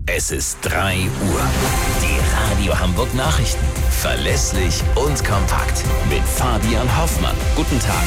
Es ist 3 Uhr. Die Radio Hamburg Nachrichten. Verlässlich und kompakt. Mit Fabian Hoffmann. Guten Tag.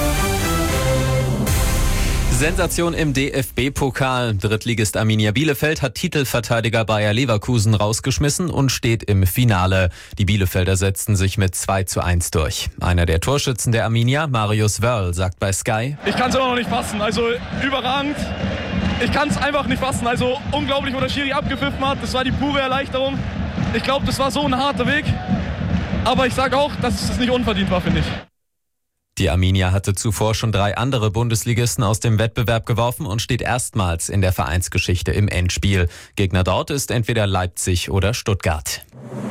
Sensation im DFB-Pokal. Drittligist Arminia Bielefeld hat Titelverteidiger Bayer Leverkusen rausgeschmissen und steht im Finale. Die Bielefelder setzten sich mit 2:1 durch. Einer der Torschützen der Arminia, Marius Wörl, sagt bei Sky: Ich kann es immer noch nicht fassen. Also überragend. Ich kann es einfach nicht fassen. Also unglaublich, wo der Schiri abgepfiffen hat. Das war die pure Erleichterung. Ich glaube, das war so ein harter Weg. Aber ich sage auch, dass es nicht unverdient war, finde ich. Die Arminia hatte zuvor schon 3 andere Bundesligisten aus dem Wettbewerb geworfen und steht erstmals in der Vereinsgeschichte im Endspiel. Gegner dort ist entweder Leipzig oder Stuttgart.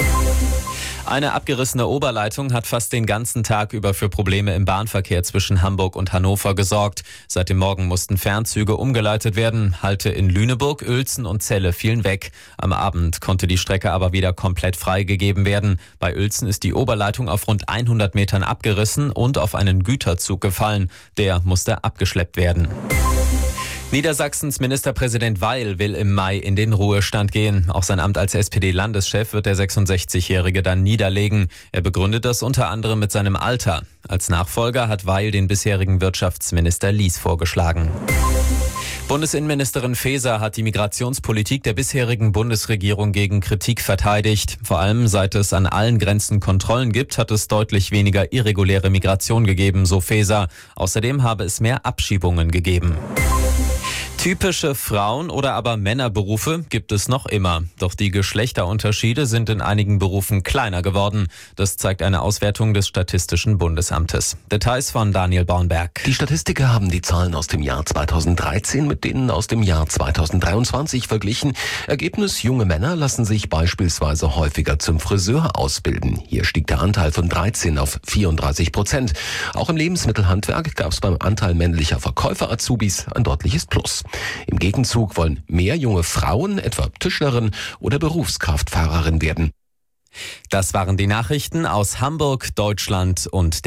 Eine abgerissene Oberleitung hat fast den ganzen Tag über für Probleme im Bahnverkehr zwischen Hamburg und Hannover gesorgt. Seit dem Morgen mussten Fernzüge umgeleitet werden. Halte in Lüneburg, Uelzen und Celle fielen weg. Am Abend konnte die Strecke aber wieder komplett freigegeben werden. Bei Uelzen ist die Oberleitung auf rund 100 Metern abgerissen und auf einen Güterzug gefallen. Der musste abgeschleppt werden. Niedersachsens Ministerpräsident Weil will im Mai in den Ruhestand gehen. Auch sein Amt als SPD-Landeschef wird der 66-Jährige dann niederlegen. Er begründet das unter anderem mit seinem Alter. Als Nachfolger hat Weil den bisherigen Wirtschaftsminister Lies vorgeschlagen. Bundesinnenministerin Faeser hat die Migrationspolitik der bisherigen Bundesregierung gegen Kritik verteidigt. Vor allem seit es an allen Grenzen Kontrollen gibt, hat es deutlich weniger irreguläre Migration gegeben, so Faeser. Außerdem habe es mehr Abschiebungen gegeben. Typische Frauen- oder aber Männerberufe gibt es noch immer. Doch die Geschlechterunterschiede sind in einigen Berufen kleiner geworden. Das zeigt eine Auswertung des Statistischen Bundesamtes. Details von Daniel Bornberg. Die Statistiker haben die Zahlen aus dem Jahr 2013 mit denen aus dem Jahr 2023 verglichen. Ergebnis: Junge Männer lassen sich beispielsweise häufiger zum Friseur ausbilden. Hier stieg der Anteil von 13 auf 34%. Auch im Lebensmittelhandwerk gab es beim Anteil männlicher Verkäufer-Azubis ein deutliches Plus. Im Gegenzug wollen mehr junge Frauen, etwa Tischlerin oder Berufskraftfahrerin werden. Das waren die Nachrichten aus Hamburg, Deutschland und